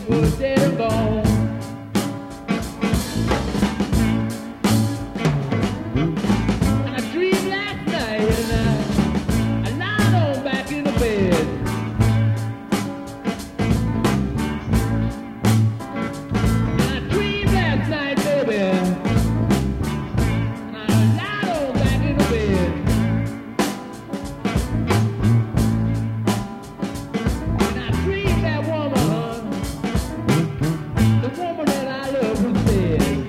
was dead and gone. And I dreamed last night, and I lied on back in the bed. And I dreamed last night, baby, and I lied on back in the bed. And I dreamed that woman, the woman that I love, was dead.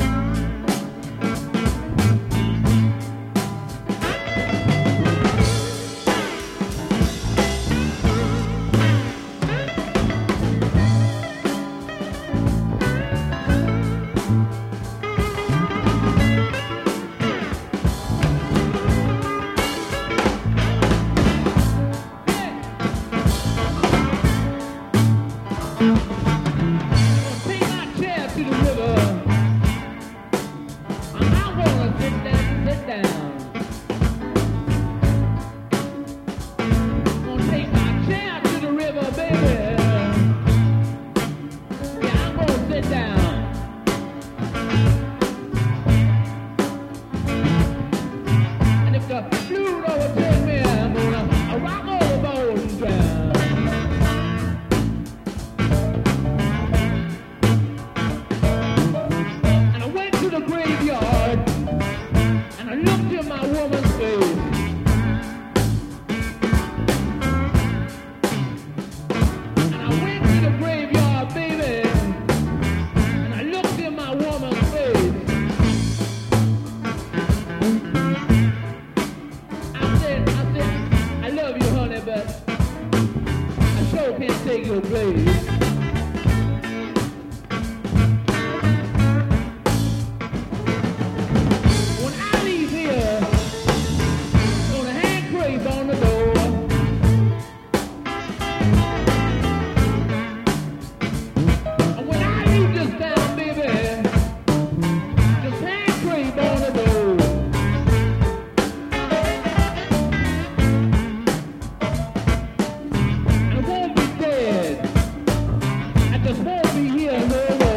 Take my chair to the river. I wanna sit down. Gonna take my chair to the river, baby. Yeah, I'm gonna sit down. And if the fluid overtakes me, I'm gonna rock overboard and drown. And I went to the graveyard, and I looked in my woman's face. And I went to the graveyard, baby, and I looked in my woman's face. I love you, honey, but I sure can't take your place. When I leave here, gonna hang crape on the door. And when I leave this town, baby, just hang crape on the door. I won't be dead. I just won't be here no more.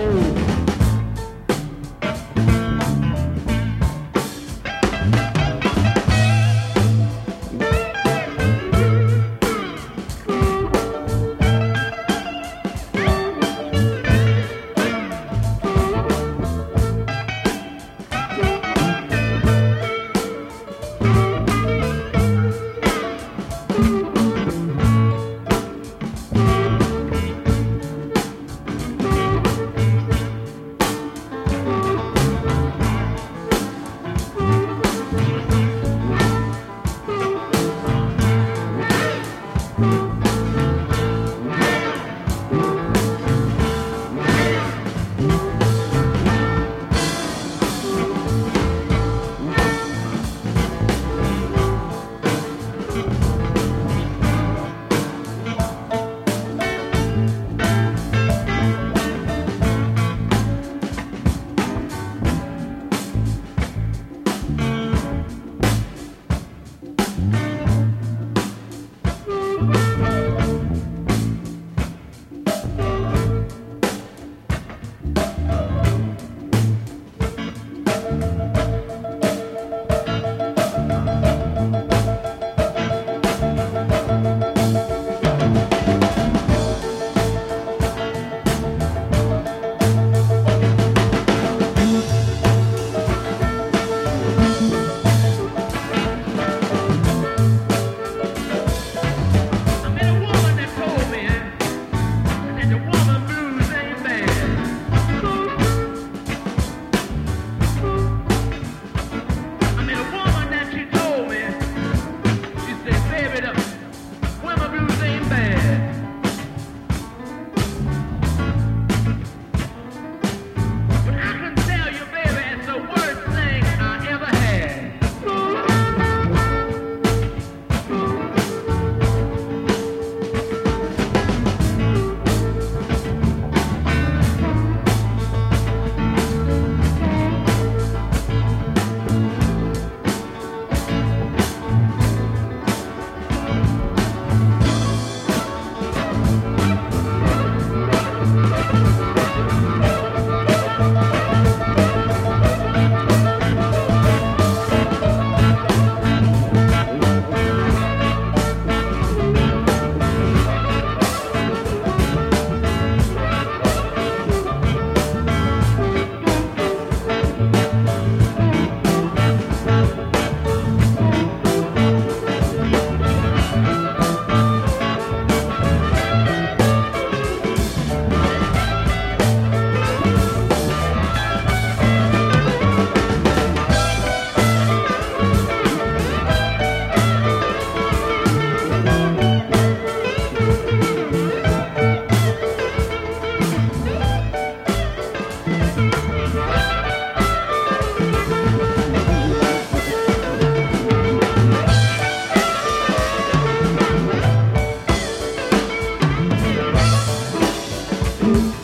you.